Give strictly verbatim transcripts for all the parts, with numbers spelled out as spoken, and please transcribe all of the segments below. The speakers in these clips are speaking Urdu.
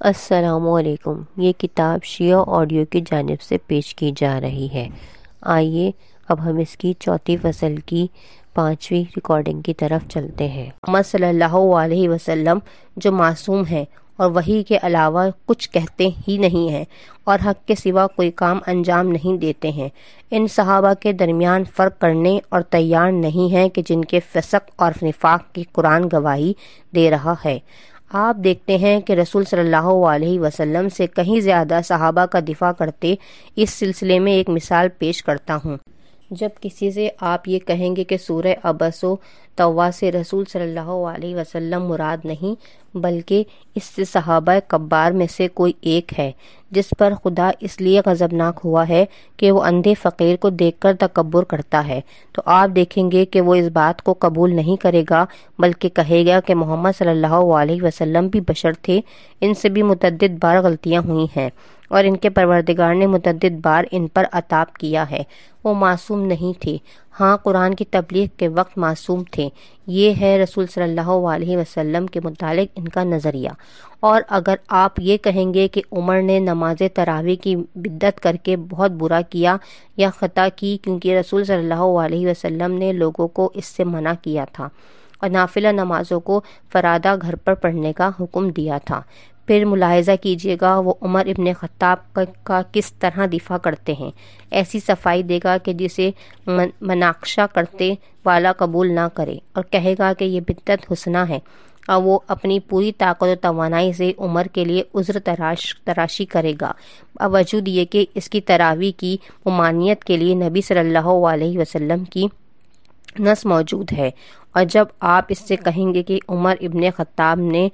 السلام علیکم۔ یہ کتاب شیعہ آڈیو کی جانب سے پیش کی جا رہی ہے۔ آئیے اب ہم اس کی چوتھی فصل کی پانچویں ریکارڈنگ کی طرف چلتے ہیں۔ محمد صلی اللہ علیہ وسلم جو معصوم ہیں اور وحی کے علاوہ کچھ کہتے ہی نہیں ہیں اور حق کے سوا کوئی کام انجام نہیں دیتے ہیں، ان صحابہ کے درمیان فرق کرنے اور تیار نہیں ہیں کہ جن کے فسق اور نفاق کی قرآن گواہی دے رہا ہے۔ آپ دیکھتے ہیں کہ رسول صلی اللہ علیہ وسلم سے کہیں زیادہ صحابہ کا دفاع کرتے۔ اس سلسلے میں ایک مثال پیش کرتا ہوں۔ جب کسی سے آپ یہ کہیں گے کہ سورہ عبس و توبہ سے رسول صلی اللہ علیہ وسلم مراد نہیں بلکہ اس سے صحابہ کبار میں سے کوئی ایک ہے جس پر خدا اس لیے غضبناک ہوا ہے کہ وہ اندھے فقیر کو دیکھ کر تکبر کرتا ہے، تو آپ دیکھیں گے کہ وہ اس بات کو قبول نہیں کرے گا بلکہ کہے گا کہ محمد صلی اللہ علیہ وسلم بھی بشر تھے، ان سے بھی متعدد بار غلطیاں ہوئی ہیں اور ان کے پروردگار نے متعدد بار ان پر عتاب کیا ہے۔ وہ معصوم نہیں تھے، ہاں قرآن کی تبلیغ کے وقت معصوم تھے۔ یہ ہے رسول صلی اللہ علیہ وسلم کے متعلق ان کا نظریہ۔ اور اگر آپ یہ کہیں گے کہ عمر نے نماز تراویح کی بدعت کر کے بہت برا کیا یا خطا کی کیونکہ رسول صلی اللہ علیہ وسلم نے لوگوں کو اس سے منع کیا تھا اور نافلہ نمازوں کو فرادہ گھر پر پڑھنے کا حکم دیا تھا، پھر ملاحظہ کیجیے گا وہ عمر ابن خطاب کا کس طرح دفاع کرتے ہیں۔ ایسی صفائی دے گا کہ جسے مناقشہ کرتے والا قبول نہ کرے اور کہے گا کہ یہ بدعت حسنہ ہے، اور وہ اپنی پوری طاقت و توانائی سے عمر کے لیے عذر تراش تراشی کرے گا، باوجود یہ کہ اس کی تراویح کی ممانعت کے لیے نبی صلی اللہ علیہ وسلم کی نص موجود ہے۔ اور جب آپ اس سے کہیں گے کہ عمر ابن خطاب نے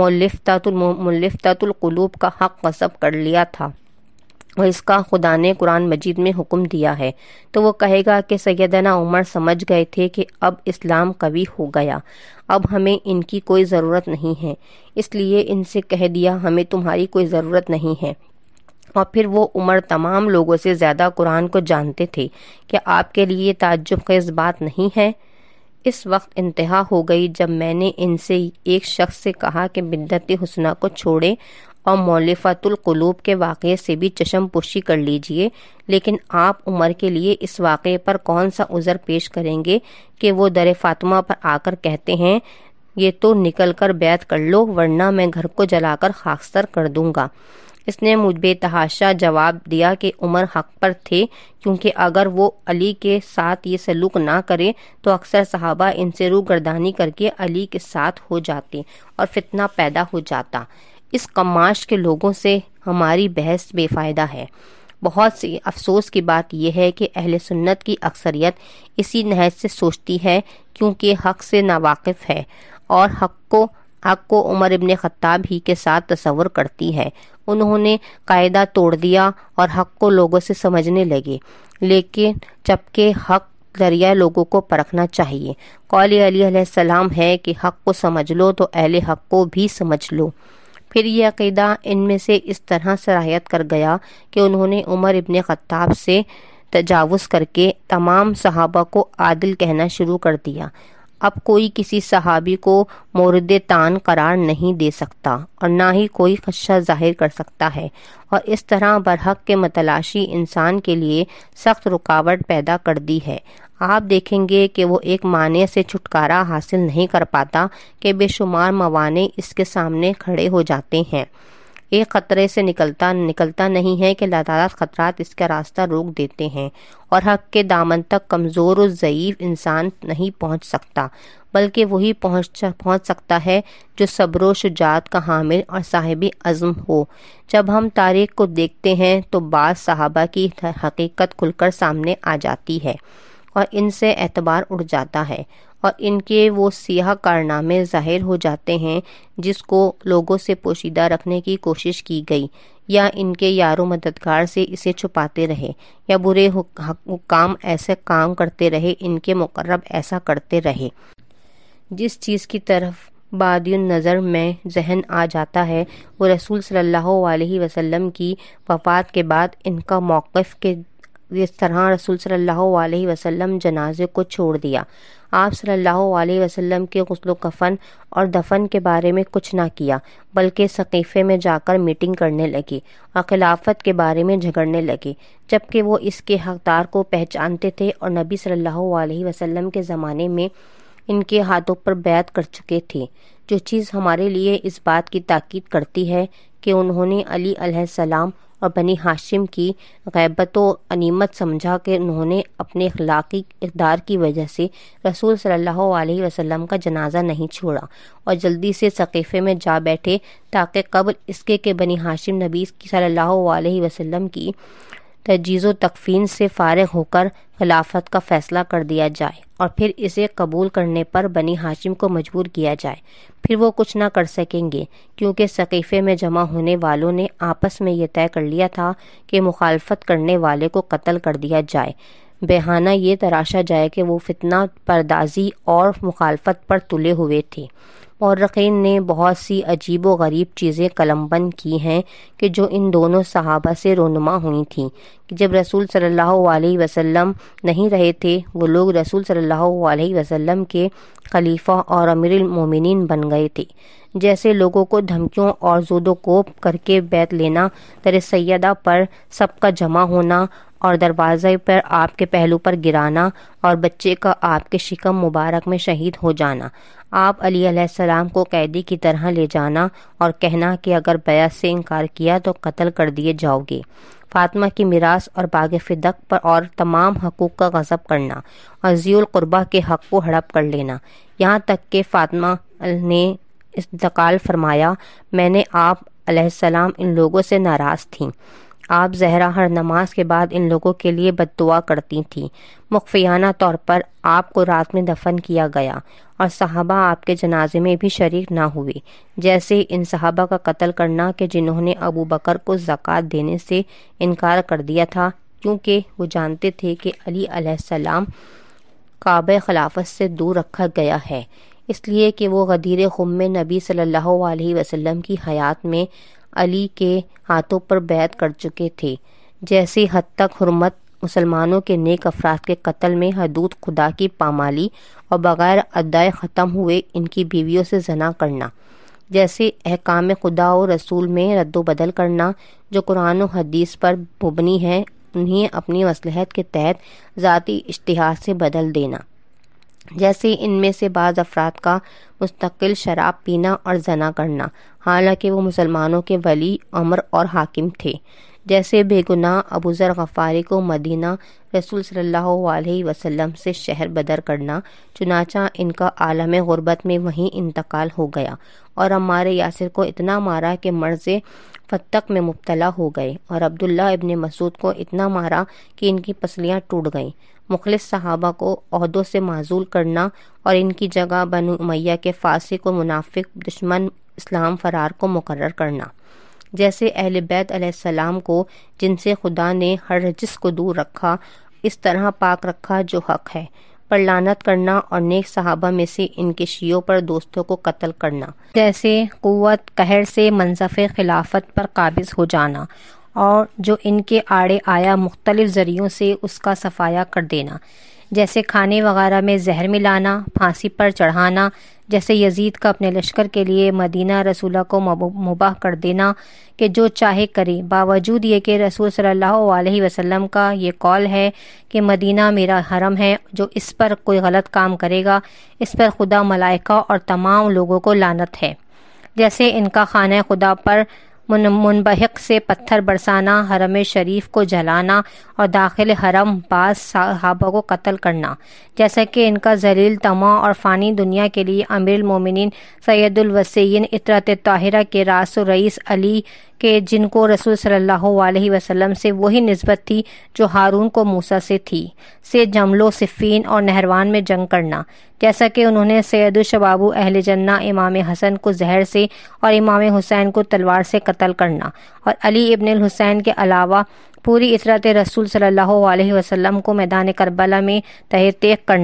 ملفتۃ القلوب کا حق غصب کر لیا تھا اور اس کا خدا نے قرآن مجید میں حکم دیا ہے، تو وہ کہے گا کہ سیدنا عمر سمجھ گئے تھے کہ اب اسلام قوی ہو گیا، اب ہمیں ان کی کوئی ضرورت نہیں ہے، اس لیے ان سے کہہ دیا ہمیں تمہاری کوئی ضرورت نہیں ہے۔ اور پھر وہ عمر تمام لوگوں سے زیادہ قرآن کو جانتے تھے۔ کیا آپ کے لیے تعجب خیز بات نہیں ہے؟ اس وقت انتہا ہو گئی جب میں نے ان سے ایک شخص سے کہا کہ بدعت حسنہ کو چھوڑے اور مؤلفۃ القلوب کے واقعے سے بھی چشم پوشی کر لیجئے، لیکن آپ عمر کے لیے اس واقعے پر کون سا عذر پیش کریں گے کہ وہ در فاطمہ پر آ کر کہتے ہیں یہ تو نکل کر بیعت کر لو ورنہ میں گھر کو جلا کر خاکستر کر دوں گا۔ اس نے مجھ بے تحاشا جواب دیا کہ عمر حق پر تھے، کیونکہ اگر وہ علی کے ساتھ یہ سلوک نہ کرے تو اکثر صحابہ ان سے روگردانی کر کے علی کے ساتھ ہو جاتے اور فتنہ پیدا ہو جاتا۔ اس قماش کے لوگوں سے ہماری بحث بے فائدہ ہے۔ بہت سی افسوس کی بات یہ ہے کہ اہل سنت کی اکثریت اسی نہج سے سوچتی ہے کیونکہ حق سے ناواقف ہے اور حق کو حق کو عمر ابن خطاب ہی کے ساتھ تصور کرتی ہے۔ انہوں نے قاعدہ توڑ دیا اور حق کو لوگوں سے سمجھنے لگے، لیکن جبکہ حق ذریعہ لوگوں کو پرکھنا چاہیے۔ قول علی علیہ السلام ہے کہ حق کو سمجھ لو تو اہل حق کو بھی سمجھ لو۔ پھر یہ عقیدہ ان میں سے اس طرح سرایت کر گیا کہ انہوں نے عمر ابن خطاب سے تجاوز کر کے تمام صحابہ کو عادل کہنا شروع کر دیا۔ اب کوئی کسی صحابی کو مورد طعن قرار نہیں دے سکتا اور نہ ہی کوئی خدشہ ظاہر کر سکتا ہے، اور اس طرح برحق کے متلاشی انسان کے لیے سخت رکاوٹ پیدا کر دی ہے۔ آپ دیکھیں گے کہ وہ ایک معنی سے چھٹکارا حاصل نہیں کر پاتا کہ بے شمار موانع اس کے سامنے کھڑے ہو جاتے ہیں۔ ایک خطرے سے نکلتا نکلتا نہیں ہے کہ لاتعداد خطرات اس کا راستہ روک دیتے ہیں اور حق کے دامن تک کمزور و ضعیف انسان نہیں پہنچ سکتا، بلکہ وہی پہنچ پہنچ سکتا ہے جو صبر و شجاعت کا حامل اور صاحب عزم ہو۔ جب ہم تاریخ کو دیکھتے ہیں تو بعض صحابہ کی حقیقت کھل کر سامنے آ جاتی ہے اور ان سے اعتبار اڑ جاتا ہے اور ان کے وہ سیاہ کارنامے ظاہر ہو جاتے ہیں جس کو لوگوں سے پوشیدہ رکھنے کی کوشش کی گئی، یا ان کے یار و مددگار سے اسے چھپاتے رہے، یا برے حکام ایسے کام کرتے رہے، ان کے مقرب ایسا کرتے رہے۔ جس چیز کی طرف بادی النظر میں ذہن آ جاتا ہے وہ رسول صلی اللہ علیہ وسلم کی وفات کے بعد ان کا موقف کے اس طرح رسول صلی اللہ علیہ وسلم جنازے کو چھوڑ دیا۔ آپ صلی اللہ علیہ وسلم کے غسل و کفن اور دفن کے بارے میں کچھ نہ کیا، بلکہ سقیفے میں جا کر میٹنگ کرنے لگے اور خلافت کے بارے میں جھگڑنے لگے، جبکہ وہ اس کے حقدار کو پہچانتے تھے اور نبی صلی اللہ علیہ وسلم کے زمانے میں ان کے ہاتھوں پر بیعت کر چکے تھے، جو چیز ہمارے لیے اس بات کی تاکید کرتی ہے کہ انہوں نے علی علیہ السلام اور بنی ہاشم کی غیبت و غنیمت سمجھا کہ انہوں نے اپنے اخلاقی اقدار کی وجہ سے رسول صلی اللہ علیہ وسلم کا جنازہ نہیں چھوڑا اور جلدی سے سقیفے میں جا بیٹھے تاکہ قبل اس کے کہ بنی ہاشم نبی صلی اللہ علیہ وسلم کی تجہیز و تکفین سے فارغ ہو کر خلافت کا فیصلہ کر دیا جائے اور پھر اسے قبول کرنے پر بنی ہاشم کو مجبور کیا جائے۔ پھر وہ کچھ نہ کر سکیں گے، کیونکہ سقیفے میں جمع ہونے والوں نے آپس میں یہ طے کر لیا تھا کہ مخالفت کرنے والے کو قتل کر دیا جائے، بہانہ یہ تراشا جائے کہ وہ فتنہ پردازی اور مخالفت پر تلے ہوئے تھے۔ مورخین نے بہت سی عجیب و غریب چیزیں قلم بند کی ہیں کہ جو ان دونوں صحابہ سے رونما ہوئی تھیں کہ جب رسول صلی اللہ علیہ وسلم نہیں رہے تھے، وہ لوگ رسول صلی اللہ علیہ وسلم کے خلیفہ اور امیر المومنین بن گئے تھے، جیسے لوگوں کو دھمکیوں اور زود و کوب کر کے بیعت لینا، در سیدہ پر سب کا جمع ہونا اور دروازے پر آپ کے پہلو پر گرانا اور بچے کا آپ کے شکم مبارک میں شہید ہو جانا، آپ علی علیہ السلام کو قیدی کی طرح لے جانا اور کہنا کہ اگر بیعت سے انکار کیا تو قتل کر دیے جاؤ گے، فاطمہ کی میراث اور باغ فدق پر اور تمام حقوق کا غصب کرنا اور ذی القربہ کے حق کو ہڑپ کر لینا، یہاں تک کہ فاطمہ نے انتقال فرمایا، میں نے آپ علیہ السلام ان لوگوں سے ناراض تھیں۔ آپ زہرا ہر نماز کے بعد ان لوگوں کے لیے بد دعا کرتی تھیں۔ مخفیانہ طور پر آپ کو رات میں دفن کیا گیا اور صحابہ آپ کے جنازے میں بھی شریک نہ ہوئے، جیسے ان صحابہ کا قتل کرنا کہ جنہوں نے ابو بکر کو زکوٰۃ دینے سے انکار کر دیا تھا، کیونکہ وہ جانتے تھے کہ علی علیہ السلام کعبہ خلافت سے دور رکھا گیا ہے، اس لیے کہ وہ غدیر خم میں نبی صلی اللہ علیہ وسلم کی حیات میں علی کے ہاتھوں پر بیعت کر چکے تھے، جیسے حد تک حرمت مسلمانوں کے نیک افراد کے قتل میں حدود خدا کی پامالی اور بغیر ادائے ختم ہوئے ان کی بیویوں سے زنا کرنا، جیسے احکام خدا و رسول میں رد و بدل کرنا جو قرآن و حدیث پر مبنی ہے، انہیں اپنی مصلحت کے تحت ذاتی اشتہار سے بدل دینا، جیسے ان میں سے بعض افراد کا مستقل شراب پینا اور زنا کرنا، حالانکہ وہ مسلمانوں کے ولی امر اور حاکم تھے، جیسے بے گناہ ابو ذر غفاری کو مدینہ رسول صلی اللہ علیہ وسلم سے شہر بدر کرنا، چنانچہ ان کا عالم غربت میں وہیں انتقال ہو گیا، اور عمار یاسر کو اتنا مارا کہ مرض فتق میں مبتلا ہو گئے، اور عبداللہ ابن مسعود کو اتنا مارا کہ ان کی پسلیاں ٹوٹ گئیں، مخلص صحابہ کو عہدوں سے معزول کرنا اور ان کی جگہ بنو امیہ کے فاسق و منافق دشمن اسلام فرار کو مقرر کرنا، جیسے اہل بیت علیہ السلام کو جن سے خدا نے ہر رجس کو دور رکھا اس طرح پاک رکھا جو حق ہے، پر لعنت کرنا اور نیک صحابہ میں سے ان کے شیعوں پر دوستوں کو قتل کرنا، جیسے قوت قہر سے منصب خلافت پر قابض ہو جانا اور جو ان کے آڑے آیا مختلف ذریعوں سے اس کا صفایا کر دینا، جیسے کھانے وغیرہ میں زہر ملانا، پھانسی پر چڑھانا، جیسے یزید کا اپنے لشکر کے لیے مدینہ رسولہ کو مباح کر دینا کہ جو چاہے کرے، باوجود یہ کہ رسول صلی اللہ علیہ وسلم کا یہ قول ہے کہ مدینہ میرا حرم ہے، جو اس پر کوئی غلط کام کرے گا اس پر خدا، ملائکہ اور تمام لوگوں کو لعنت ہے، جیسے ان کا خانہ خدا پر منبحق سے پتھر برسانا، حرم شریف کو جلانا اور داخل حرم بعض صحابہ کو قتل کرنا، جیسا کہ ان کا ذلیل طمع اور فانی دنیا کے لیے امیر المومنین سید الوصیین عطرت طاہرہ کے راس و رئیس علی کہ جن کو رسول صلی اللہ علیہ وسلم سے وہی نسبت تھی جو ہارون کو موسیٰ سے تھی، سے جمل و صفین اور نہروان میں جنگ کرنا، جیسا کہ انہوں نے سید الشباب اہل جنہ امام حسن کو زہر سے اور امام حسین کو تلوار سے قتل کرنا، اور علی ابن الحسین کے علاوہ پوری عطرت رسول صلی اللہ علیہ وسلم کو میدان کربلا میں تہہ تیغ کرنا،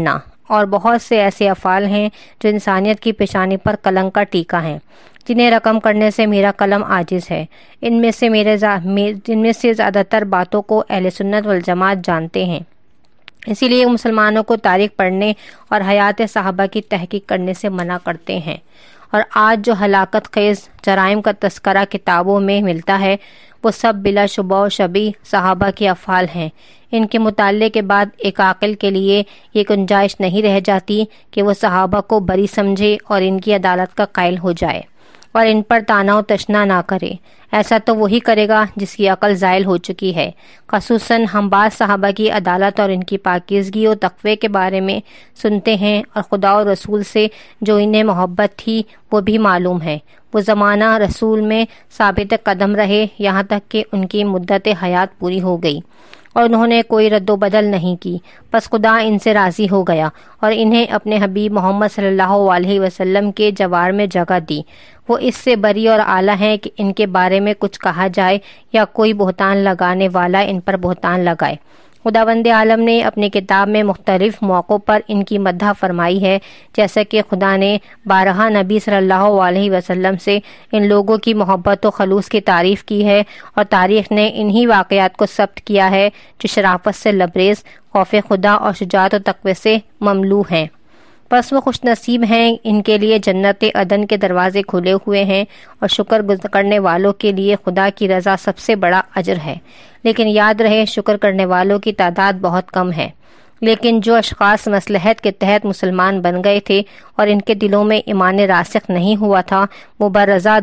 اور بہت سے ایسے افعال ہیں جو انسانیت کی پیشانی پر کلنک کا ٹیکا ہیں، جنہیں رقم کرنے سے میرا قلم عاجز ہے۔ ان میں سے میرے ان میں سے زیادہ تر باتوں کو اہل سنت والجماعت جانتے ہیں، اسی لیے مسلمانوں کو تاریخ پڑھنے اور حیات صحابہ کی تحقیق کرنے سے منع کرتے ہیں۔ اور آج جو ہلاکت خیز جرائم کا تذکرہ کتابوں میں ملتا ہے وہ سب بلا شبہ و شبیہ صحابہ کے افعال ہیں۔ ان کے مطالعے کے بعد ایک عاقل کے لیے یہ گنجائش نہیں رہ جاتی کہ وہ صحابہ کو بری سمجھے اور ان کی عدالت کا قائل ہو جائے اور ان پر طعنا و تشنا نہ کرے۔ ایسا تو وہی کرے گا جس کی عقل زائل ہو چکی ہے۔ خصوصاً ہم بعض صحابہ کی عدالت اور ان کی پاکیزگی و تقوی کے بارے میں سنتے ہیں، اور خدا و رسول سے جو انہیں محبت تھی وہ بھی معلوم ہے۔ وہ زمانہ رسول میں ثابت قدم رہے یہاں تک کہ ان کی مدت حیات پوری ہو گئی اور انہوں نے کوئی رد و بدل نہیں کی، بس خدا ان سے راضی ہو گیا اور انہیں اپنے حبیب محمد صلی اللہ علیہ وسلم کے جوار میں جگہ دی۔ وہ اس سے بری اور اعلیٰ ہیں کہ ان کے بارے میں کچھ کہا جائے یا کوئی بہتان لگانے والا ان پر بہتان لگائے۔ خداوند عالم نے اپنی کتاب میں مختلف موقعوں پر ان کی مدح فرمائی ہے، جیسا کہ خدا نے بارہا نبی صلی اللہ علیہ وسلم سے ان لوگوں کی محبت و خلوص کی تعریف کی ہے، اور تاریخ نے انہی واقعات کو ثبت کیا ہے جو شرافت سے لبریز، خوف خدا اور شجاعت و تقوی سے مملو ہیں۔ بس وہ خوش نصیب ہیں، ان کے لیے جنت عدن کے دروازے کھلے ہوئے ہیں، اور شکر کرنے والوں کے لیے خدا کی رضا سب سے بڑا اجر ہے۔ لیکن یاد رہے شکر کرنے والوں کی تعداد بہت کم ہے۔ لیکن جو اشخاص مصلحت کے تحت مسلمان بن گئے تھے اور ان کے دلوں میں ایمان راسخ نہیں ہوا تھا، وہ برضا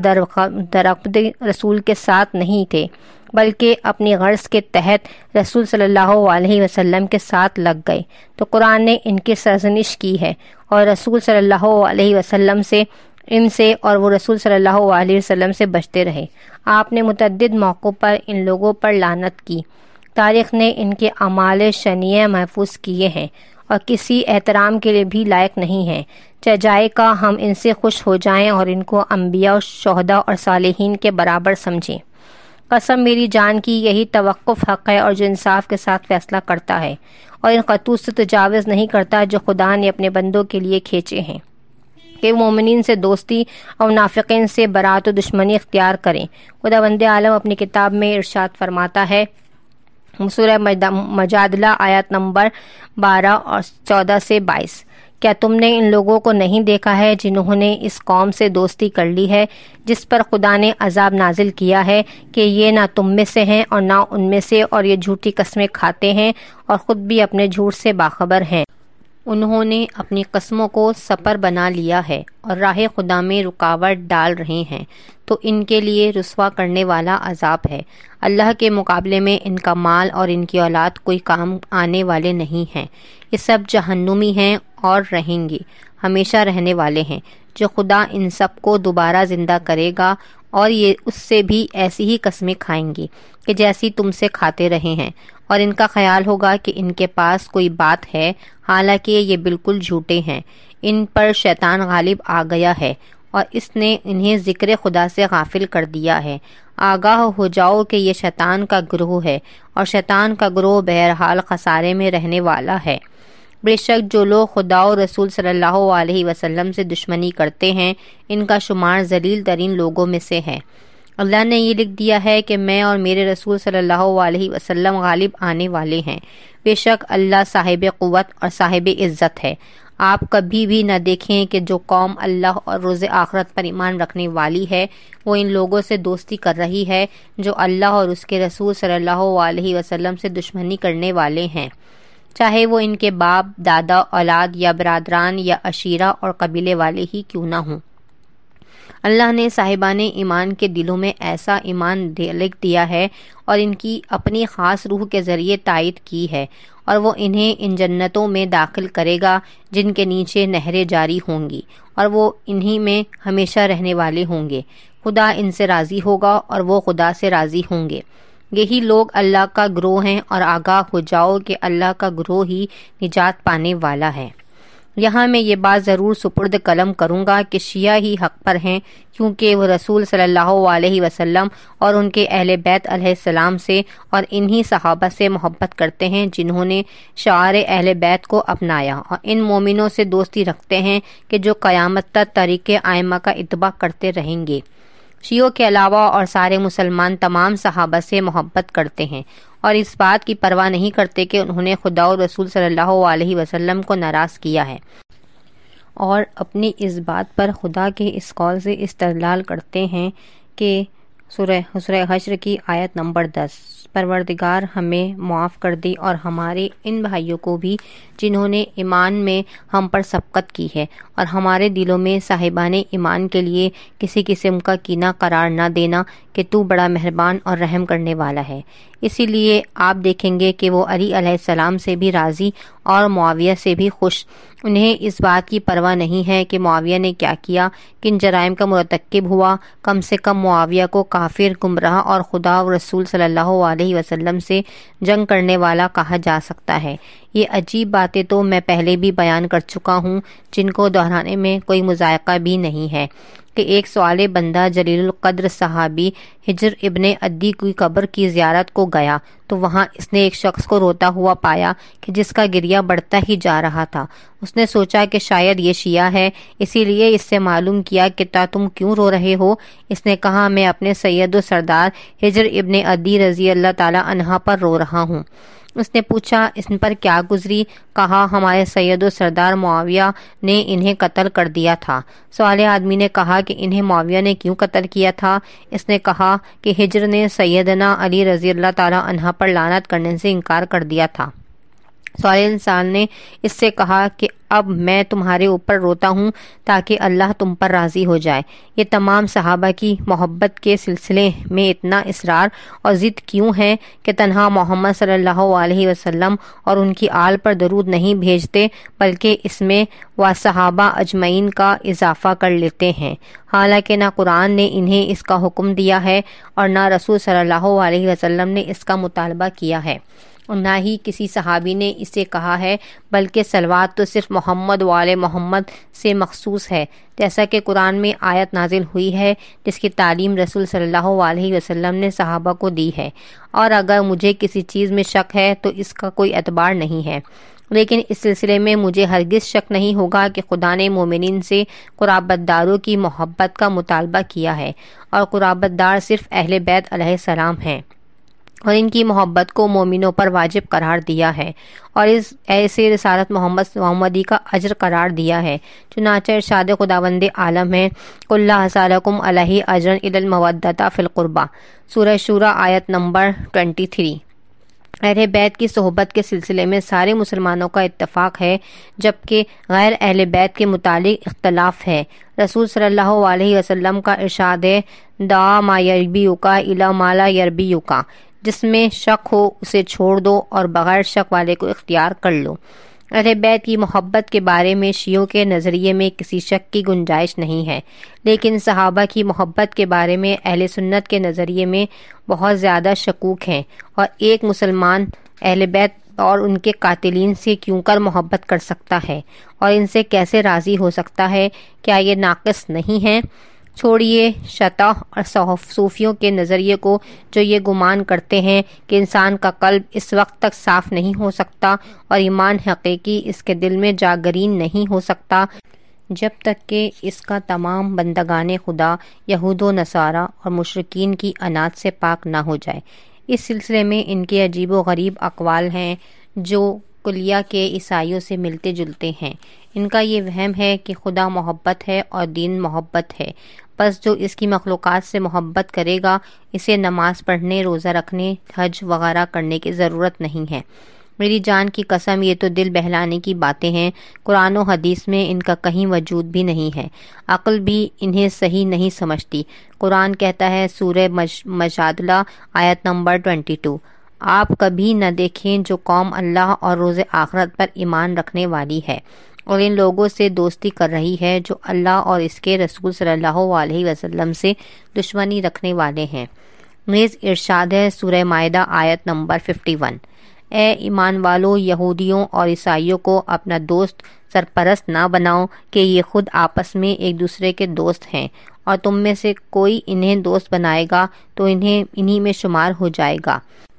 درعقد رسول کے ساتھ نہیں تھے، بلکہ اپنی غرض کے تحت رسول صلی اللہ علیہ وسلم کے ساتھ لگ گئے، تو قرآن نے ان کی سرزنش کی ہے اور رسول صلی اللہ علیہ وسلم سے ان سے اور وہ رسول صلی اللہ علیہ وسلم سے بچتے رہے۔ آپ نے متعدد موقعوں پر ان لوگوں پر لعنت کی۔ تاریخ نے ان کے اعمال شنیع محفوظ کیے ہیں اور کسی احترام کے لیے بھی لائق نہیں ہیں۔ چاہے کا ہم ان سے خوش ہو جائیں اور ان کو انبیاء، شہداء اور صالحین کے برابر سمجھیں۔ قسم میری جان کی یہی توقف حق ہے، اور جو انصاف کے ساتھ فیصلہ کرتا ہے اور ان خطوط سے تجاوز نہیں کرتا جو خدا نے اپنے بندوں کے لیے کھینچے ہیں، کہ مومنین سے دوستی اور منافقین سے برات و دشمنی اختیار کریں۔ خداوند عالم اپنی کتاب میں ارشاد فرماتا ہے، سورہ مجادلہ آیت نمبر بارہ اور چودہ سے بائیس، کیا تم نے ان لوگوں کو نہیں دیکھا ہے جنہوں نے اس قوم سے دوستی کر لی ہے جس پر خدا نے عذاب نازل کیا ہے کہ یہ نہ تم میں سے ہیں اور نہ ان میں سے، اور یہ جھوٹی قسمیں کھاتے ہیں اور خود بھی اپنے جھوٹ سے باخبر ہیں۔ انہوں نے اپنی قسموں کو سپر بنا لیا ہے اور راہ خدا میں رکاوٹ ڈال رہے ہیں، تو ان کے لیے رسوا کرنے والا عذاب ہے۔ اللہ کے مقابلے میں ان کا مال اور ان کی اولاد کوئی کام آنے والے نہیں ہیں۔ یہ سب جہنمی ہیں اور رہیں گے، ہمیشہ رہنے والے ہیں۔ جو خدا ان سب کو دوبارہ زندہ کرے گا اور یہ اس سے بھی ایسی ہی قسمیں کھائیں گی کہ جیسی تم سے کھاتے رہے ہیں، اور ان کا خیال ہوگا کہ ان کے پاس کوئی بات ہے، حالانکہ یہ بالکل جھوٹے ہیں۔ ان پر شیطان غالب آ گیا ہے اور اس نے انہیں ذکر خدا سے غافل کر دیا ہے۔ آگاہ ہو جاؤ کہ یہ شیطان کا گروہ ہے، اور شیطان کا گروہ بہرحال خسارے میں رہنے والا ہے۔ بے شک جو لوگ خدا و رسول صلی اللہ علیہ وسلم سے دشمنی کرتے ہیں، ان کا شمار ذلیل ترین لوگوں میں سے ہے۔ اللہ نے یہ لکھ دیا ہے کہ میں اور میرے رسول صلی اللہ علیہ وسلم غالب آنے والے ہیں۔ بے شک اللہ صاحب قوت اور صاحب عزت ہے۔ آپ کبھی بھی نہ دیکھیں کہ جو قوم اللہ اور روز آخرت پر ایمان رکھنے والی ہے وہ ان لوگوں سے دوستی کر رہی ہے جو اللہ اور اس کے رسول صلی اللہ علیہ وسلم سے دشمنی کرنے والے ہیں، چاہے وہ ان کے باپ، دادا، اولاد یا برادران یا عشیرہ اور قبیلے والے ہی کیوں نہ ہوں۔ اللہ نے صاحبان ایمان کے دلوں میں ایسا ایمان لکھ دیا ہے اور ان کی اپنی خاص روح کے ذریعے تائید کی ہے، اور وہ انہیں ان جنتوں میں داخل کرے گا جن کے نیچے نہریں جاری ہوں گی، اور وہ انہی میں ہمیشہ رہنے والے ہوں گے۔ خدا ان سے راضی ہوگا اور وہ خدا سے راضی ہوں گے۔ یہی لوگ اللہ کا گروہ ہیں، اور آگاہ ہو جاؤ کہ اللہ کا گروہ ہی نجات پانے والا ہے۔ یہاں میں یہ بات ضرور سپرد قلم کروں گا کہ شیعہ ہی حق پر ہیں، کیونکہ وہ رسول صلی اللہ علیہ وسلم اور ان کے اہل بیت علیہ السلام سے اور انہی صحابہ سے محبت کرتے ہیں جنہوں نے شعار اہل بیت کو اپنایا، اور ان مومنوں سے دوستی رکھتے ہیں کہ جو قیامت تک طریق ائمہ کا اتباع کرتے رہیں گے۔ شیعوں کے علاوہ اور سارے مسلمان تمام صحابہ سے محبت کرتے ہیں اور اس بات کی پرواہ نہیں کرتے کہ انہوں نے خدا اور رسول صلی اللہ علیہ وسلم کو ناراض کیا ہے، اور اپنی اس بات پر خدا کے اس قول سے استدلال کرتے ہیں کہ سورہ سورہ حشر کی آیت نمبر دس، پروردگار ہمیں معاف کر دی اور ہمارے ان بھائیوں کو بھی جنہوں نے ایمان میں ہم پر سبقت کی ہے، اور ہمارے دلوں میں صاحبان ایمان کے لیے کسی قسم کا کینہ قرار نہ دینا کہ تو بڑا مہربان اور رحم کرنے والا ہے۔ اسی لیے آپ دیکھیں گے کہ وہ علی علیہ السلام سے بھی راضی اور معاویہ سے بھی خوش۔ انہیں اس بات کی پرواہ نہیں ہے کہ معاویہ نے کیا کیا، کن جرائم کا مرتکب ہوا، کم سے کم معاویہ کو کافر، گمراہ اور خدا و رسول صلی اللہ علیہ وسلم سے جنگ کرنے والا کہا جا سکتا ہے۔ یہ عجیب باتیں تو میں پہلے بھی بیان کر چکا ہوں، جن کو دہرانے میں کوئی مذائقہ بھی نہیں ہے، کہ ایک سوال بندہ جلیل القدر صحابی حجر ابن عدی کی قبر کی زیارت کو گیا تو وہاں اس نے ایک شخص کو روتا ہوا پایا کہ جس کا گریہ بڑھتا ہی جا رہا تھا۔ اس نے سوچا کہ شاید یہ شیعہ ہے، اسی لیے اس سے معلوم کیا کہ تا تم کیوں رو رہے ہو؟ اس نے کہا میں اپنے سید و سردار حجر ابن عدی رضی اللہ تعالی عنہ پر رو رہا ہوں۔ اس نے پوچھا اس پر کیا گزری؟ کہا ہمارے سید و سردار معاویہ نے انہیں قتل کر دیا تھا۔ سوالے آدمی نے کہا کہ انہیں معاویہ نے کیوں قتل کیا تھا؟ اس نے کہا کہ حجر نے سیدنا علی رضی اللہ تعالی عنہ پر لعنت کرنے سے انکار کر دیا تھا۔ سوالے انسان نے اس سے کہا کہ اب میں تمہارے اوپر روتا ہوں تاکہ اللہ تم پر راضی ہو جائے۔ یہ تمام صحابہ کی محبت کے سلسلے میں اتنا اصرار اور ضد کیوں ہے کہ تنہا محمد صلی اللہ علیہ وسلم اور ان کی آل پر درود نہیں بھیجتے بلکہ اس میں و صحابہ اجمعین کا اضافہ کر لیتے ہیں، حالانکہ نہ قرآن نے انہیں اس کا حکم دیا ہے اور نہ رسول صلی اللہ علیہ وسلم نے اس کا مطالبہ کیا ہے، اور نہ ہی کسی صحابی نے اسے کہا ہے، بلکہ صلوات تو صرف محمد وآل محمد سے مخصوص ہے، جیسا کہ قرآن میں آیت نازل ہوئی ہے جس کی تعلیم رسول صلی اللہ علیہ وسلم نے صحابہ کو دی ہے۔ اور اگر مجھے کسی چیز میں شک ہے تو اس کا کوئی اعتبار نہیں ہے، لیکن اس سلسلے میں مجھے ہرگز شک نہیں ہوگا کہ خدا نے مومنین سے قرابت داروں کی محبت کا مطالبہ کیا ہے، اور قرابت دار صرف اہل بیت علیہ السلام ہیں، اور ان کی محبت کو مومنوں پر واجب قرار دیا ہے، اور اس ایسے رسالت محمد محمدی کا اجر قرار دیا ہے۔ چنانچہ ارشاد خداوند عالم ہے قُلْ لَا أَسْأَلُكُمْ عَلَيْهِ أَجْرًا إِلَّا الْمَوَدَّةَ فِي الْقُرْبَى، سورہ شورى آیت نمبر تیئیس۔ اہل بیت کی صحبت کے سلسلے میں سارے مسلمانوں کا اتفاق ہے، جبکہ غیر اہل بیت کے متعلق اختلاف ہے۔ رسول صلی اللہ علیہ وسلم کا ارشاد ہے دع ما یربیک الی ما لا یربیک، جس میں شک ہو اسے چھوڑ دو اور بغیر شک والے کو اختیار کر لو۔ اہل بیت کی محبت کے بارے میں شیعوں کے نظریے میں کسی شک کی گنجائش نہیں ہے، لیکن صحابہ کی محبت کے بارے میں اہل سنت کے نظریے میں بہت زیادہ شکوک ہیں، اور ایک مسلمان اہل بیت اور ان کے قاتلین سے کیوں کر محبت کر سکتا ہے اور ان سے کیسے راضی ہو سکتا ہے؟ کیا یہ ناقص نہیں ہے؟ چھوڑیے شطح اور صوفیوں کے نظریے کو، جو یہ گمان کرتے ہیں کہ انسان کا قلب اس وقت تک صاف نہیں ہو سکتا اور ایمان حقیقی اس کے دل میں جاگرین نہیں ہو سکتا جب تک کہ اس کا تمام بندگان خدا یہود و نصارہ اور مشرکین کی عناد سے پاک نہ ہو جائے۔ اس سلسلے میں ان کے عجیب و غریب اقوال ہیں جو کلیہ کے عیسائیوں سے ملتے جلتے ہیں۔ ان کا یہ وہم ہے کہ خدا محبت ہے اور دین محبت ہے، بس جو اس کی مخلوقات سے محبت کرے گا اسے نماز پڑھنے، روزہ رکھنے، حج وغیرہ کرنے کی ضرورت نہیں ہے۔ میری جان کی قسم یہ تو دل بہلانے کی باتیں ہیں، قرآن و حدیث میں ان کا کہیں وجود بھی نہیں ہے، عقل بھی انہیں صحیح نہیں سمجھتی۔ قرآن کہتا ہے سورہ مجادلہ آیت نمبر بائیس، آپ کبھی نہ دیکھیں جو قوم اللہ اور روز آخرت پر ایمان رکھنے والی ہے اور ان لوگوں سے دوستی کر رہی ہے جو اللہ اور اس کے رسول صلی اللہ علیہ وسلم سے دشمنی رکھنے والے ہیں۔ نیز ارشاد ہے سورہ مائدہ آیت نمبر اکاون، اے ایمان والو، یہودیوں اور عیسائیوں کو اپنا دوست سرپرست نہ بناؤ کہ یہ خود آپس میں ایک دوسرے کے دوست ہیں، اور تم میں سے کوئی انہیں دوست بنائے گا تو انہیں انہی میں شمار ہو جائے گا۔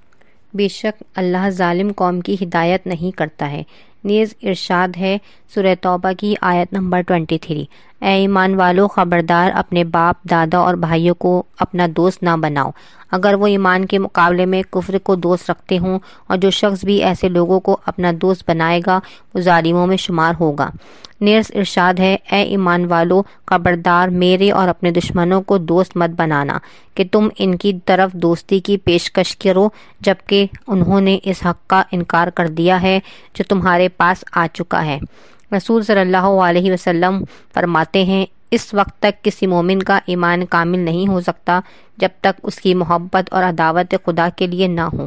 بے شک اللہ ظالم قوم کی ہدایت نہیں کرتا ہے۔ نیز ارشاد ہے سورہ توبہ کی آیت نمبر تیئیس، اے ایمان والو، خبردار اپنے باپ، دادا اور بھائیوں کو اپنا دوست نہ بناؤ اگر وہ ایمان کے مقابلے میں کفر کو دوست رکھتے ہوں، اور جو شخص بھی ایسے لوگوں کو اپنا دوست بنائے گا وہ ظالموں میں شمار ہوگا۔ نیز ارشاد ہے اے ایمان والو، خبردار میرے اور اپنے دشمنوں کو دوست مت بنانا کہ تم ان کی طرف دوستی کی پیشکش کرو جبکہ انہوں نے اس حق کا انکار کر دیا ہے جو تمہارے پاس آ چکا ہے۔ رسول صلی اللہ علیہ وسلم فرماتے ہیں اس وقت تک کسی مومن کا ایمان کامل نہیں ہو سکتا جب تک اس کی محبت اور عداوت خدا کے لیے نہ ہو۔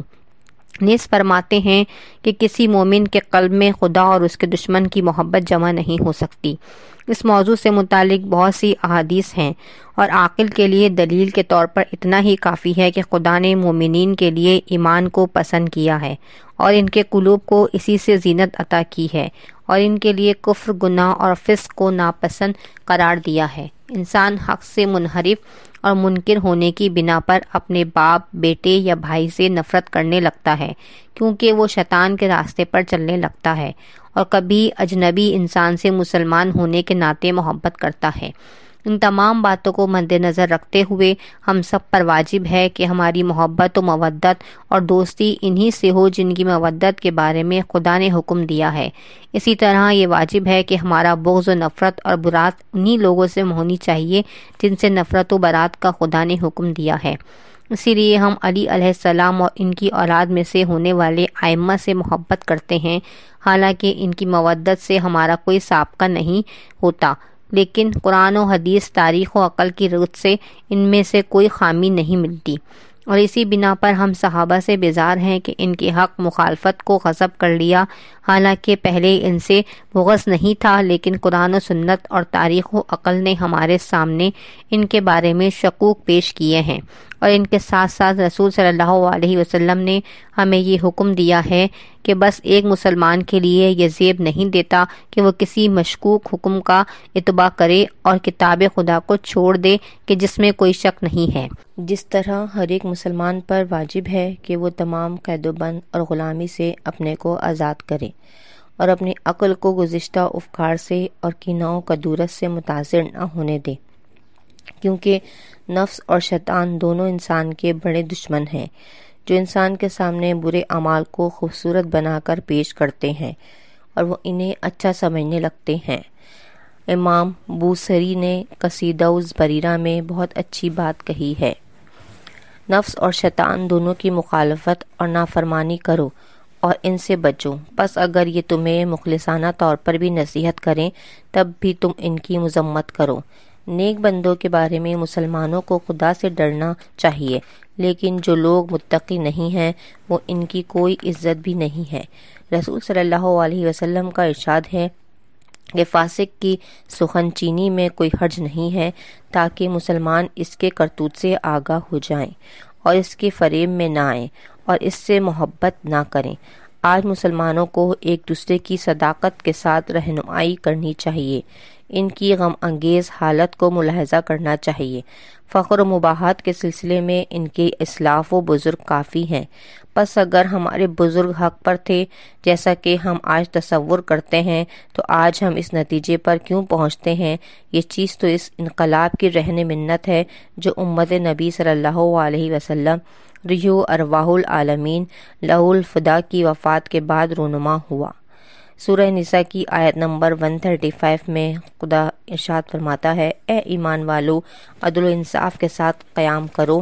نیز فرماتے ہیں کہ کسی مومن کے قلب میں خدا اور اس کے دشمن کی محبت جمع نہیں ہو سکتی۔ اس موضوع سے متعلق بہت سی احادیث ہیں، اور عاقل کے لیے دلیل کے طور پر اتنا ہی کافی ہے کہ خدا نے مومنین کے لیے ایمان کو پسند کیا ہے اور ان کے قلوب کو اسی سے زینت عطا کی ہے، اور ان کے لیے کفر، گناہ اور فسق کو ناپسند قرار دیا ہے۔ انسان حق سے منحرف اور منکر ہونے کی بنا پر اپنے باپ، بیٹے یا بھائی سے نفرت کرنے لگتا ہے کیونکہ وہ شیطان کے راستے پر چلنے لگتا ہے، اور کبھی اجنبی انسان سے مسلمان ہونے کے ناطے محبت کرتا ہے۔ ان تمام باتوں کو مد نظر رکھتے ہوئے ہم سب پر واجب ہے کہ ہماری محبت و مودت اور دوستی انہی سے ہو جن کی مودت کے بارے میں خدا نے حکم دیا ہے۔ اسی طرح یہ واجب ہے کہ ہمارا بغض و نفرت اور برات انہی لوگوں سے ہونی چاہیے جن سے نفرت و برات کا خدا نے حکم دیا ہے۔ اسی لیے ہم علی علیہ السلام اور ان کی اولاد میں سے ہونے والے ائمہ سے محبت کرتے ہیں، حالانکہ ان کی مودت سے ہمارا کوئی سابقہ نہیں ہوتا، لیکن قرآن و حدیث، تاریخ و عقل کی روح سے ان میں سے کوئی خامی نہیں ملتی، اور اسی بنا پر ہم صحابہ سے بیزار ہیں کہ ان کے حق مخالفت کو غصب کر لیا، حالانکہ پہلے ان سے بغض نہیں تھا، لیکن قرآن و سنت اور تاریخ و عقل نے ہمارے سامنے ان کے بارے میں شکوک پیش کیے ہیں، اور ان کے ساتھ ساتھ رسول صلی اللہ علیہ وسلم نے ہمیں یہ حکم دیا ہے کہ بس ایک مسلمان کے لیے یہ زیب نہیں دیتا کہ وہ کسی مشکوک حکم کا اتباع کرے اور کتاب خدا کو چھوڑ دے کہ جس میں کوئی شک نہیں ہے۔ جس طرح ہر ایک مسلمان پر واجب ہے کہ وہ تمام قید و بند اور غلامی سے اپنے کو آزاد کرے اور اپنی عقل کو گزشتہ افکار سے اور کینہ و کدورت سے متاثر نہ ہونے دے، کیونکہ نفس اور شیطان دونوں انسان کے بڑے دشمن ہیں جو انسان کے سامنے برے اعمال کو خوبصورت بنا کر پیش کرتے ہیں اور وہ انہیں اچھا سمجھنے لگتے ہیں۔ امام بوصیری نے قصیدہ الزبریرہ میں بہت اچھی بات کہی ہے، نفس اور شیطان دونوں کی مخالفت اور نافرمانی کرو اور ان سے بچو، پس اگر یہ تمہیں مخلصانہ طور پر بھی نصیحت کریں تب بھی تم ان کی مذمت کرو۔ نیک بندوں کے بارے میں مسلمانوں کو خدا سے ڈرنا چاہیے، لیکن جو لوگ متقی نہیں ہیں وہ ان کی کوئی عزت بھی نہیں ہے۔ رسول صلی اللہ علیہ وسلم کا ارشاد ہے کہ فاسق کی سخن چینی میں کوئی حرج نہیں ہے تاکہ مسلمان اس کے کرتوت سے آگاہ ہو جائیں اور اس کے فریب میں نہ آئیں اور اس سے محبت نہ کریں۔ آج مسلمانوں کو ایک دوسرے کی صداقت کے ساتھ رہنمائی کرنی چاہیے، ان کی غم انگیز حالت کو ملاحظہ کرنا چاہیے۔ فخر و مباحات کے سلسلے میں ان کے اسلاف و بزرگ کافی ہیں، پس اگر ہمارے بزرگ حق پر تھے جیسا کہ ہم آج تصور کرتے ہیں تو آج ہم اس نتیجے پر کیوں پہنچتے ہیں؟ یہ چیز تو اس انقلاب کی رہن منت ہے جو امت نبی صلی اللہ علیہ وسلم ریحو ارواح العالمین لہ الفدا کی وفات کے بعد رونما ہوا۔ سورہ نساء کی آیت نمبر ایک سو پینتیس میں خدا ارشاد فرماتا ہے، اے ایمان والو، عدل و انصاف کے ساتھ قیام کرو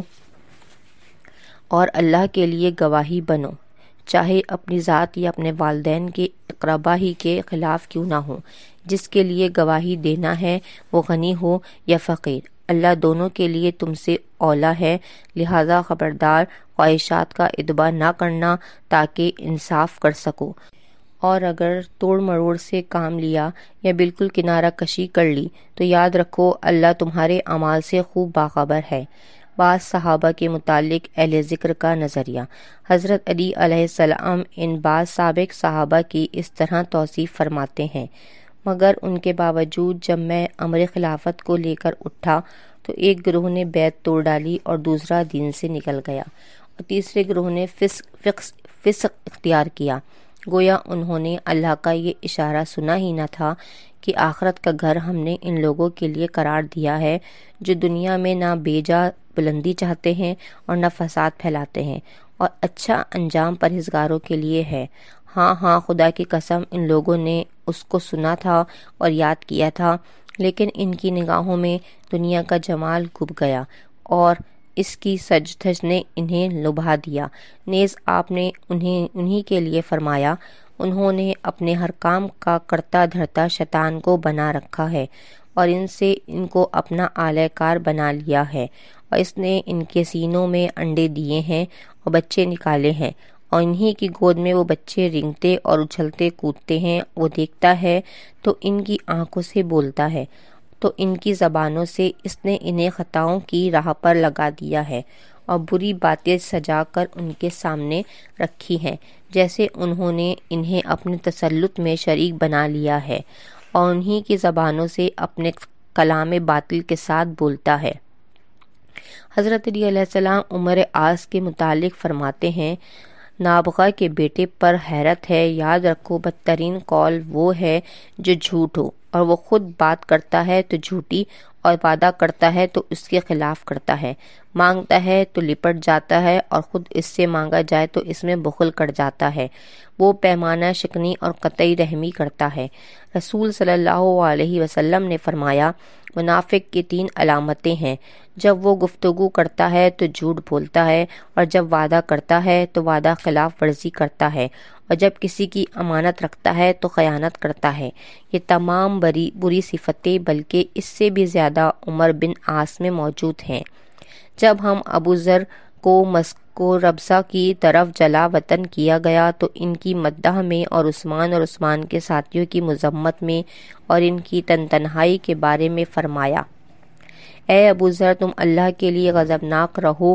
اور اللہ کے لیے گواہی بنو، چاہے اپنی ذات یا اپنے والدین کے اقربا ہی کے خلاف کیوں نہ ہو۔ جس کے لیے گواہی دینا ہے وہ غنی ہو یا فقیر، اللہ دونوں کے لیے تم سے اولا ہے، لہذا خبردار خواہشات کا اتباع نہ کرنا تاکہ انصاف کر سکو، اور اگر توڑ مروڑ سے کام لیا یا بالکل کنارہ کشی کر لی تو یاد رکھو اللہ تمہارے اعمال سے خوب باخبر ہے۔ بعض صحابہ کے متعلق اہل ذکر کا نظریہ۔ حضرت علی علیہ السلام ان بعض سابق صحابہ کی اس طرح توصیف فرماتے ہیں: مگر ان کے باوجود جب میں امر خلافت کو لے کر اٹھا تو ایک گروہ نے بیعت توڑ ڈالی اور دوسرا دین سے نکل گیا، اور تیسرے گروہ نے فسق فسق اختیار کیا۔ گویا انہوں نے اللہ کا یہ اشارہ سنا ہی نہ تھا کہ آخرت کا گھر ہم نے ان لوگوں کے لیے قرار دیا ہے جو دنیا میں نہ بے جا بلندی چاہتے ہیں اور نہ فساد پھیلاتے ہیں، اور اچھا انجام پرہیزگاروں کے لیے ہے۔ ہاں ہاں خدا کی قسم ان لوگوں نے اس کو سنا تھا اور یاد کیا تھا، لیکن ان کی نگاہوں میں دنیا کا جمال گھب گیا اور اس کی سج دھج نے انہیں لبھا دیا۔ نیز آپ نے انہیں انہی کے لیے فرمایا: انہوں نے اپنے ہر کام کا کرتا دھرتا شیطان کو بنا رکھا ہے اور ان سے ان کو اپنا آلہ کار بنا لیا ہے، اور اس نے ان کے سینوں میں انڈے دیے ہیں اور بچے نکالے ہیں، اور انہی کی گود میں وہ بچے رینگتے اور اچھلتے کودتے ہیں۔ وہ دیکھتا ہے تو ان کی آنکھوں سے بولتا ہے، تو ان کی زبانوں سے اس نے انہیں خطاؤں کی راہ پر لگا دیا ہے اور بری باتیں سجا کر ان کے سامنے رکھی ہیں، جیسے انہوں نے انہیں اپنے تسلط میں شریک بنا لیا ہے، اور انہی کی زبانوں سے اپنے کلام باطل کے ساتھ بولتا ہے۔ حضرت علی علیہ السلام عمر عاص کے متعلق فرماتے ہیں: نابغہ کے بیٹے پر حیرت ہے، یاد رکھو بدترین قول وہ ہے جو جھوٹ ہو، اور وہ خود بات کرتا ہے تو جھوٹی، اور وعدہ کرتا ہے تو اس کے خلاف کرتا ہے، مانگتا ہے تو لپٹ جاتا ہے اور خود اس سے مانگا جائے تو اس میں بخل کر جاتا ہے، وہ پیمانہ شکنی اور قطعی رحمی کرتا ہے۔ رسول صلی اللہ علیہ وسلم نے فرمایا: منافق کی تین علامتیں ہیں، جب وہ گفتگو کرتا ہے تو جھوٹ بولتا ہے، اور جب وعدہ کرتا ہے تو وعدہ خلاف ورزی کرتا ہے، اور جب کسی کی امانت رکھتا ہے تو خیانت کرتا ہے۔ یہ تمام بری بری صفتیں بلکہ اس سے بھی زیادہ عمر بن عاص میں موجود ہیں۔ جب ہم ابو ذر کو مسکو ربضہ کی طرف جلا وطن کیا گیا تو ان کی مدح میں اور عثمان اور عثمان کے ساتھیوں کی مذمت میں اور ان کی تن تنہائی کے بارے میں فرمایا: اے ابو ذر، تم اللہ کے لیے غضبناک رہو،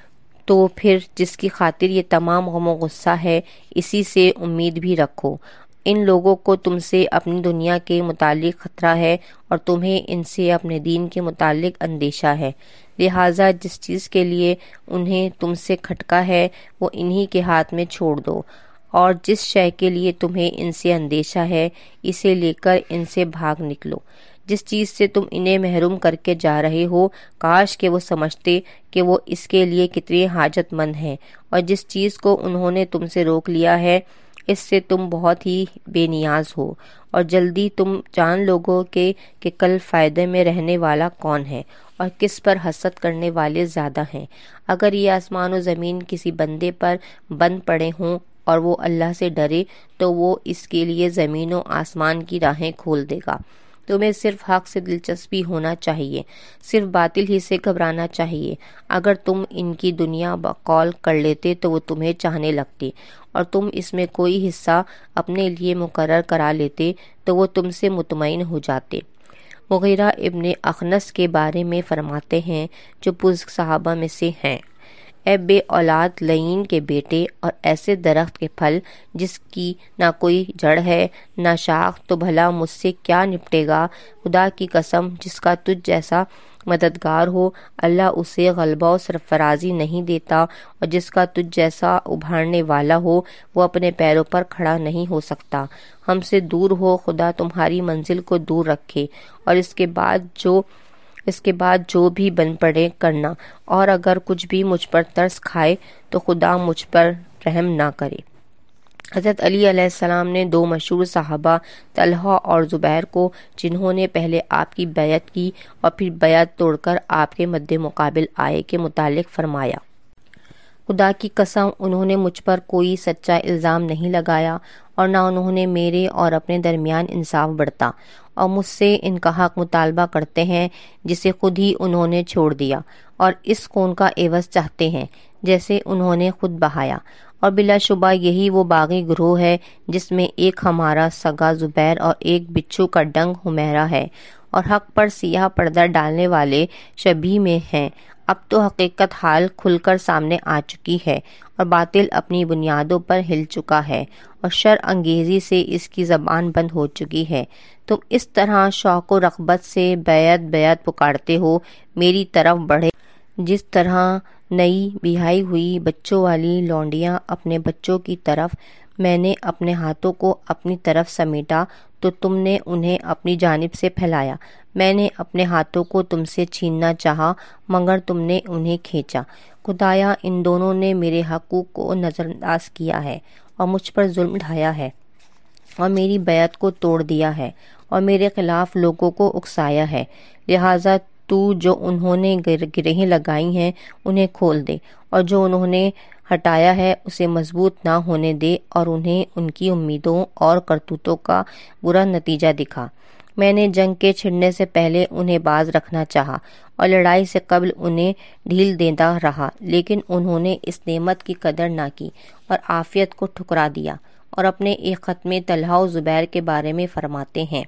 تو پھر جس کی خاطر یہ تمام غم و غصہ ہے اسی سے امید بھی رکھو۔ ان لوگوں کو تم سے اپنی دنیا کے متعلق خطرہ ہے اور تمہیں ان سے اپنے دین کے متعلق اندیشہ ہے، لہٰذا جس چیز کے لیے انہیں تم سے کھٹکا ہے وہ انہی کے ہاتھ میں چھوڑ دو، اور جس شے کے لیے تمہیں ان سے اندیشہ ہے اسے لے کر ان سے بھاگ نکلو۔ جس چیز سے تم انہیں محروم کر کے جا رہے ہو کاش کہ وہ سمجھتے کہ وہ اس کے لیے کتنے حاجت مند ہیں، اور جس چیز کو انہوں نے تم سے روک لیا ہے اس سے تم بہت ہی بے نیاز ہو، اور جلدی تم جان لوگو کہ کہ کل فائدے میں رہنے والا کون ہے اور کس پر حسد کرنے والے زیادہ ہیں۔ اگر یہ آسمان و زمین کسی بندے پر بند پڑے ہوں اور وہ اللہ سے ڈرے تو وہ اس کے لیے زمین و آسمان کی راہیں کھول دے گا۔ تمہیں صرف حق سے دلچسپی ہونا چاہیے، صرف باطل ہی سے گھبرانا چاہیے۔ اگر تم ان کی دنیا بقول کر لیتے تو وہ تمہیں چاہنے لگتے، اور تم اس میں کوئی حصہ اپنے لیے مقرر کرا لیتے تو وہ تم سے مطمئن ہو جاتے۔ مغیرہ ابن اخنس کے بارے میں فرماتے ہیں جو بزرگ صحابہ میں سے ہیں: اے بے اولاد لعین کے بیٹے، اور ایسے درخت کے پھل جس کی نہ کوئی جڑ ہے نہ شاخ، تو بھلا مجھ سے کیا نپٹے گا؟ خدا کی قسم جس کا تجھ جیسا مددگار ہو اللہ اسے غلبہ و سرفرازی نہیں دیتا، اور جس کا تجھ جیسا ابھارنے والا ہو وہ اپنے پیروں پر کھڑا نہیں ہو سکتا۔ ہم سے دور ہو، خدا تمہاری منزل کو دور رکھے، اور اس کے بعد جو اس کے بعد جو بھی بن پڑے کرنا، اور اگر کچھ بھی مجھ پر ترس کھائے تو خدا مجھ پر رحم نہ کرے۔ حضرت علی علیہ السلام نے دو مشہور صحابہ طلحہ اور زبیر کو، جنہوں نے پہلے آپ کی بیعت کی اور پھر بیعت توڑ کر آپ کے مد مقابل آئے، کے متعلق فرمایا: خدا کی قسم انہوں نے مجھ پر کوئی سچا الزام نہیں لگایا، اور نہ انہوں نے میرے اور اپنے درمیان انصاف برتا، اور مجھ سے ان کا حق مطالبہ کرتے ہیں جسے خود ہی انہوں نے چھوڑ دیا، اور اس خون کا عوض چاہتے ہیں جیسے انہوں نے خود بہایا، اور بلا شبہ یہی وہ باغی گروہ ہے جس میں ایک ہمارا سگا زبیر اور ایک بچھو کا ڈنگ حمیرہ ہے، اور حق پر سیاہ پردہ ڈالنے والے شبیہ میں ہیں۔ اب تو حقیقت حال کھل کر سامنے آ چکی ہے اور باطل اپنی بنیادوں پر ہل چکا ہے اور شر انگیزی سے اس کی زبان بند ہو چکی ہے۔ تم اس طرح شوق و رغبت سے بیعت بیعت پکارتے ہو میری طرف بڑھے جس طرح نئی بیاہی ہوئی بچوں والی لونڈیاں اپنے بچوں کی طرف۔ میں نے اپنے ہاتھوں کو اپنی طرف سمیٹا تو تم نے انہیں اپنی جانب سے پھیلایا۔ میں نے اپنے ہاتھوں کو تم سے چھیننا چاہا مگر تم نے انہیں کھینچا۔ خدایا ان دونوں نے میرے حقوق کو نظر انداز کیا ہے اور مجھ پر ظلم ڈھایا ہے اور میری بیعت کو توڑ دیا ہے اور میرے خلاف لوگوں کو اکسایا ہے۔ لہٰذا تو جو انہوں نے گرہیں لگائی ہیں انہیں کھول دے اور جو انہوں نے ہٹایا ہے اسے مضبوط نہ ہونے دے اور انہیں ان کی امیدوں اور کرتوتوں کا برا نتیجہ دکھا۔ میں نے جنگ کے چھڑنے سے پہلے انہیں باز رکھنا چاہا اور لڑائی سے قبل انہیں ڈھیل دیتا رہا، لیکن انہوں نے اس نعمت کی قدر نہ کی اور عافیت کو ٹھکرا دیا۔ اور اپنے ایک خط میں طلحہ و زبیر کے بارے میں فرماتے ہیں،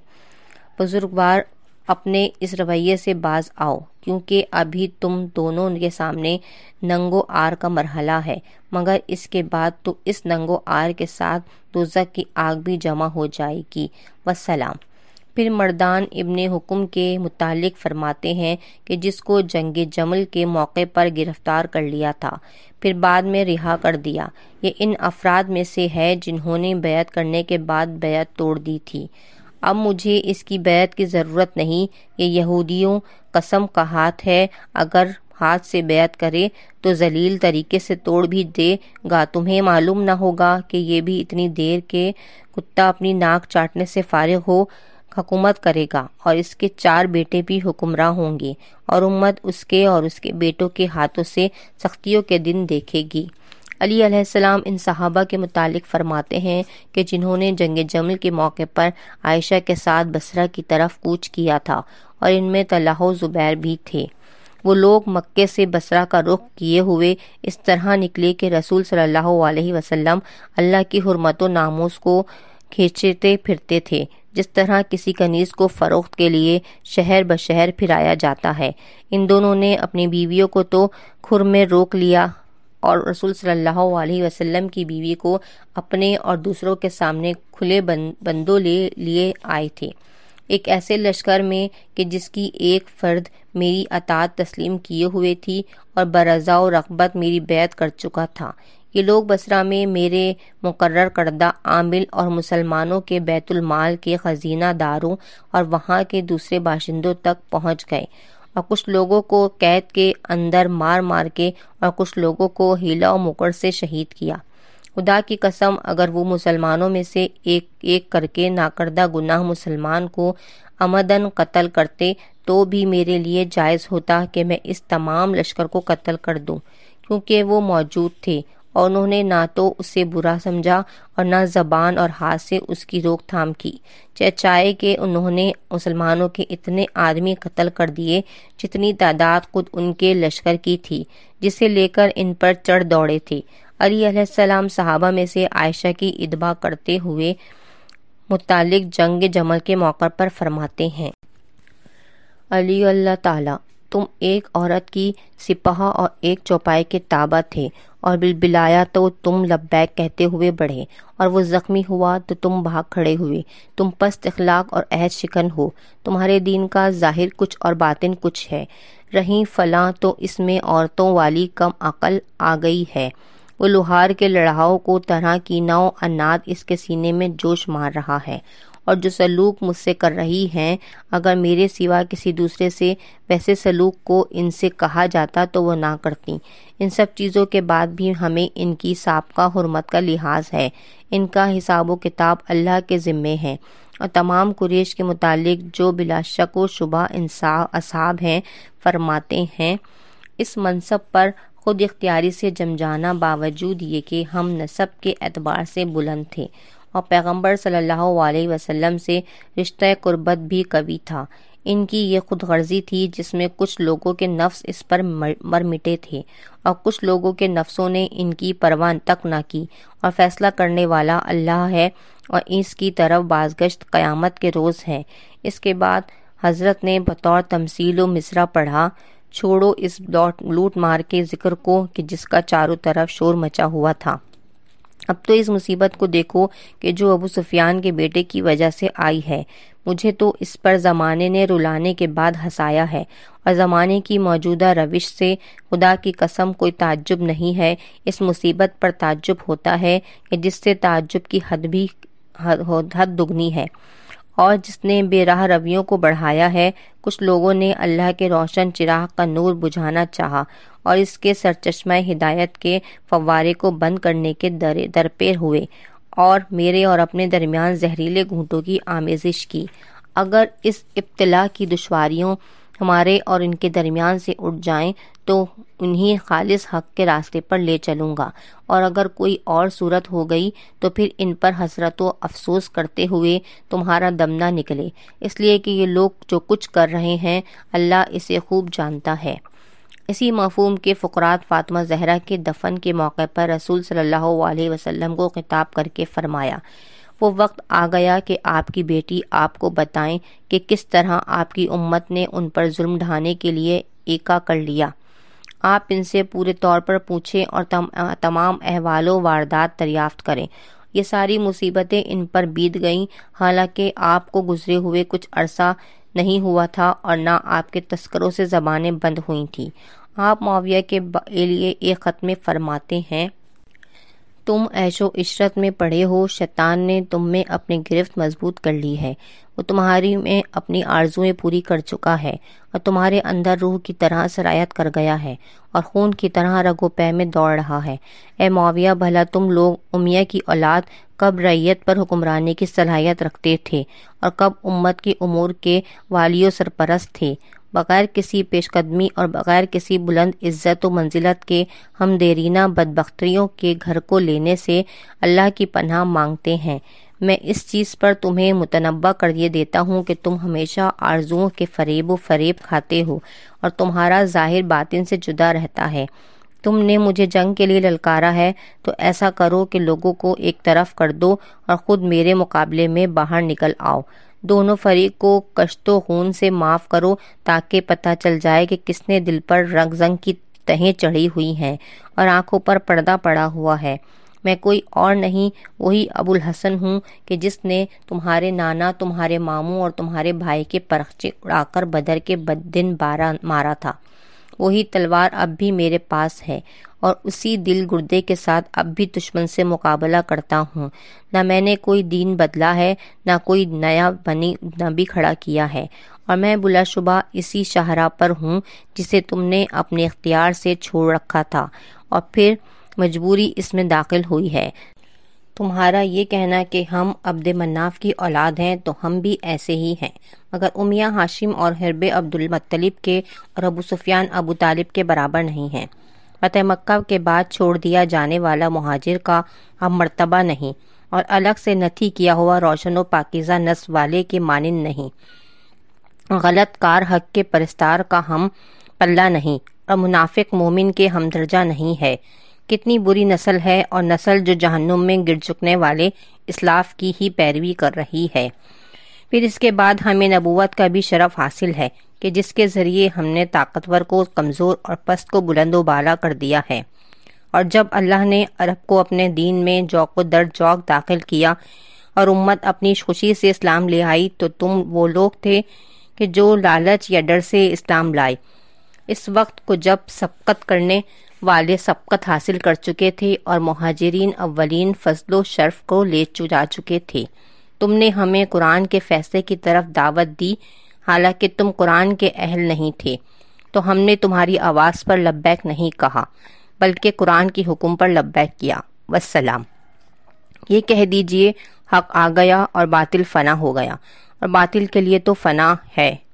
بزرگوار اپنے اس رویے سے باز آؤ کیونکہ ابھی تم دونوں کے سامنے ننگ و عار کا مرحلہ ہے، مگر اس کے بعد تو اس ننگ و عار کے ساتھ دوزخ کی آگ بھی جمع ہو جائے گی۔ والسلام۔ پھر مردان ابن حکم کے متعلق فرماتے ہیں کہ جس کو جنگ جمل کے موقع پر گرفتار کر لیا تھا پھر بعد میں رہا کر دیا، یہ ان افراد میں سے ہے جنہوں نے بیعت کرنے کے بعد بیعت توڑ دی تھی۔ اب مجھے اس کی بیعت کی ضرورت نہیں، یہ یہودیوں قسم کا ہاتھ ہے، اگر ہاتھ سے بیعت کرے تو ذلیل طریقے سے توڑ بھی دے گا۔ تمہیں معلوم نہ ہوگا کہ یہ بھی اتنی دیر کہ کتا اپنی ناک چاٹنے سے فارغ ہو حکومت کرے گا اور اس کے چار بیٹے بھی حکمراں ہوں گے اور امت اس کے اور اس کے بیٹوں کے ہاتھوں سے سختیوں کے دن دیکھے گی۔ علی علیہ السلام ان صحابہ کے متعلق فرماتے ہیں کہ جنہوں نے جنگ جمل کے موقع پر عائشہ کے ساتھ بصرہ کی طرف کوچ کیا تھا اور ان میں طلحہ و زبیر بھی تھے۔ وہ لوگ مکے سے بصرہ کا رخ کیے ہوئے اس طرح نکلے کہ رسول صلی اللہ علیہ وسلم اللہ کی حرمت و ناموس کو کھینچتے پھرتے تھے، جس طرح کسی کنیز کو فروخت کے لیے شہر بشہر پھرایا جاتا ہے۔ ان دونوں نے اپنی بیویوں کو تو کھر میں روک لیا اور رسول صلی اللہ علیہ وسلم کی بیوی کو اپنے اور دوسروں کے سامنے کھلے بندوں لے لیے آئے تھے، ایک ایسے لشکر میں کہ جس کی ایک فرد میری اطاعت تسلیم کیے ہوئے تھی اور برضا و رغبت میری بیعت کر چکا تھا۔ یہ لوگ بصرہ میں میرے مقرر کردہ عامل اور مسلمانوں کے بیت المال کے خزینہ داروں اور وہاں کے دوسرے باشندوں تک پہنچ گئے اور کچھ لوگوں کو قید کے اندر مار مار کے اور کچھ لوگوں کو حیلہ و مکر سے شہید کیا۔ خدا کی قسم اگر وہ مسلمانوں میں سے ایک ایک کر کے ناکردہ گناہ مسلمان کو عمدن قتل کرتے تو بھی میرے لیے جائز ہوتا کہ میں اس تمام لشکر کو قتل کر دوں، کیونکہ وہ موجود تھے اور انہوں نے نہ تو اسے برا سمجھا اور نہ زبان اور ہاتھ سے اس کی روک تھام کی، چہچائے کہ انہوں نے مسلمانوں کے اتنے آدمی قتل کر دیے جتنی تعداد خود ان کے لشکر کی تھی، جسے لے کر ان پر چڑھ دوڑے تھے۔ علی علیہ السلام صحابہ میں سے عائشہ کی اتباع کرتے ہوئے متعلق جنگ جمل کے موقع پر فرماتے ہیں، علی اللہ تعالیٰ تم ایک عورت کی سپاہ اور ایک چوپائے کے تابع تھے اور بلبلایا تو تم لبیک کہتے ہوئے بڑھے، اور وہ زخمی ہوا تو تم بھاگ کھڑے ہوئے۔ تم پست اخلاق اور عہد شکن ہو، تمہارے دین کا ظاہر کچھ اور باطن کچھ ہے۔ رہیں فلاں تو اس میں عورتوں والی کم عقل آ گئی ہے۔ وہ لوہار کے لڑھاؤ کو طرح کی نو انات اس کے سینے میں جوش مار رہا ہے، اور جو سلوک مجھ سے کر رہی ہیں اگر میرے سوا کسی دوسرے سے ویسے سلوک کو ان سے کہا جاتا تو وہ نہ کرتی۔ ان سب چیزوں کے بعد بھی ہمیں ان کی سابقہ حرمت کا لحاظ ہے، ان کا حساب و کتاب اللہ کے ذمے ہے، اور تمام قریش کے متعلق جو بلا شک و شبہ اصحاب ہیں فرماتے ہیں، اس منصب پر خود اختیاری سے جم جانا باوجود یہ کہ ہم نسب کے اعتبار سے بلند تھے اور پیغمبر صلی اللہ علیہ وسلم سے رشتہ قربت بھی قوی تھا۔ ان کی یہ خود غرضی تھی جس میں کچھ لوگوں کے نفس اس پر مر مٹے تھے اور کچھ لوگوں کے نفسوں نے ان کی پرواہ تک نہ کی، اور فیصلہ کرنے والا اللہ ہے اور اس کی طرف بازگشت قیامت کے روز ہے۔ اس کے بعد حضرت نے بطور تمثیل و مصرع پڑھا، چھوڑو اس لوٹ مار کے ذکر کو کہ جس کا چاروں طرف شور مچا ہوا تھا۔ اب تو اس مصیبت کو دیکھو کہ جو ابو سفیان کے بیٹے کی وجہ سے آئی ہے۔ مجھے تو اس پر زمانے نے رلانے کے بعد ہنسایا ہے، اور زمانے کی موجودہ روش سے خدا کی قسم کوئی تعجب نہیں ہے۔ اس مصیبت پر تعجب ہوتا ہے کہ جس سے تعجب کی حد بھی حد دگنی ہے، اور جس نے بے راہ رویوں کو بڑھایا ہے۔ کچھ لوگوں نے اللہ کے روشن چراغ کا نور بجھانا چاہا اور اس کے سرچشمہ ہدایت کے فوارے کو بند کرنے کے در درپے ہوئے، اور میرے اور اپنے درمیان زہریلے گھونٹوں کی آمیزش کی۔ اگر اس ابتلا کی دشواریوں ہمارے اور ان کے درمیان سے اٹھ جائیں تو انہیں خالص حق کے راستے پر لے چلوں گا، اور اگر کوئی اور صورت ہو گئی تو پھر ان پر حسرت و افسوس کرتے ہوئے تمہارا دم نہ نکلے، اس لیے کہ یہ لوگ جو کچھ کر رہے ہیں اللہ اسے خوب جانتا ہے۔ اسی مفہوم کے فقرات فاطمہ زہرا کے دفن کے موقع پر رسول صلی اللہ علیہ وسلم کو خطاب کر کے فرمایا، وہ وقت آ گیا کہ آپ کی بیٹی آپ کو بتائیں کہ کس طرح آپ کی امت نے ان پر ظلم ڈھانے کے لیے ایکا کر لیا۔ آپ ان سے پورے طور پر پوچھیں اور تم تمام احوال و واردات دریافت کریں۔ یہ ساری مصیبتیں ان پر بیت گئیں، حالانکہ آپ کو گزرے ہوئے کچھ عرصہ نہیں ہوا تھا اور نہ آپ کے تذکروں سے زبانیں بند ہوئی تھیں۔ آپ معاویہ کے لیے ایک خط میں فرماتے ہیں، تم عیش و عشرت میں پڑے ہو، شیطان نے تم میں اپنی گرفت مضبوط کر لی ہے، وہ تمہاری میں اپنی آرزویں پوری کر چکا ہے اور تمہارے اندر روح کی طرح سرایت کر گیا ہے اور خون کی طرح رگ و پے میں دوڑ رہا ہے۔ اے معاویہ، بھلا تم لوگ امیہ کی اولاد کب رعیت پر حکمرانی کی صلاحیت رکھتے تھے اور کب امت کے امور کے والی و سرپرست تھے؟ بغیر کسی پیش قدمی اور بغیر کسی بلند عزت و منزلت کے ہم دیرینہ بدبختیوں کے گھر کو لینے سے اللہ کی پناہ مانگتے ہیں۔ میں اس چیز پر تمہیں متنبہ کر یہ دیتا ہوں کہ تم ہمیشہ آرزوؤں کے فریب و فریب کھاتے ہو اور تمہارا ظاہر باطن سے جدا رہتا ہے۔ تم نے مجھے جنگ کے لیے للکارا ہے تو ایسا کرو کہ لوگوں کو ایک طرف کر دو اور خود میرے مقابلے میں باہر نکل آؤ۔ دونوں فریق کو کشت و خون سے معاف کرو تاکہ پتہ چل جائے کہ کس نے دل پر رنگ زنگ کی تہیں چڑھی ہوئی ہیں اور آنکھوں پر پردہ پڑا ہوا ہے۔ میں کوئی اور نہیں، وہی ابو الحسن ہوں کہ جس نے تمہارے نانا، تمہارے ماموں اور تمہارے بھائی کے پرخچے اڑا کر بدر کے بددن بارہ مارا تھا۔ وہی تلوار اب بھی میرے پاس ہے اور اسی دل گردے کے ساتھ اب بھی دشمن سے مقابلہ کرتا ہوں۔ نہ میں نے کوئی دین بدلا ہے، نہ کوئی نیا بنی نبی کھڑا کیا ہے، اور میں بلا شبہ اسی شاہراہ پر ہوں جسے تم نے اپنے اختیار سے چھوڑ رکھا تھا اور پھر مجبوری اس میں داخل ہوئی ہے۔ تمہارا یہ کہنا کہ ہم عبد مناف کی اولاد ہیں تو ہم بھی ایسے ہی ہیں، مگر امیہ ہاشم اور حرب عبد المطلب کے اور ابو سفیان ابو طالب کے برابر نہیں ہیں۔ فتح مکہ کے بعد چھوڑ دیا جانے والا مہاجر کا ہم مرتبہ نہیں، اور الگ سے نتھی کیا ہوا روشن و پاکیزہ نسل والے کے مانند نہیں۔ غلط کار حق کے پرستار کا ہم پلہ نہیں، اور منافق مومن کے ہم درجہ نہیں ہے۔ کتنی بری نسل ہے، اور نسل جو جہنم میں گر چکنے والے اسلاف کی ہی پیروی کر رہی ہے۔ پھر اس کے بعد ہمیں نبوت کا بھی شرف حاصل ہے کہ جس کے ذریعے ہم نے طاقتور کو کمزور اور پست کو بلند و بالا کر دیا ہے۔ اور جب اللہ نے عرب کو اپنے دین میں جوق و در جوق داخل کیا اور امت اپنی خوشی سے اسلام لے آئی تو تم وہ لوگ تھے کہ جو لالچ یا ڈر سے اسلام لائے۔ اس وقت کو جب سبقت کرنے والے سبقت حاصل کر چکے تھے اور مہاجرین اولین فضل و شرف کو لے جا چکے تھے، تم نے ہمیں قرآن کے فیصلے کی طرف دعوت دی، حالانکہ تم قرآن کے اہل نہیں تھے، تو ہم نے تمہاری آواز پر لبیک نہیں کہا بلکہ قرآن کی حکم پر لبیک کیا۔ والسلام۔ یہ کہہ دیجئے، حق آ گیا اور باطل فنا ہو گیا، اور باطل کے لیے تو فنا ہے۔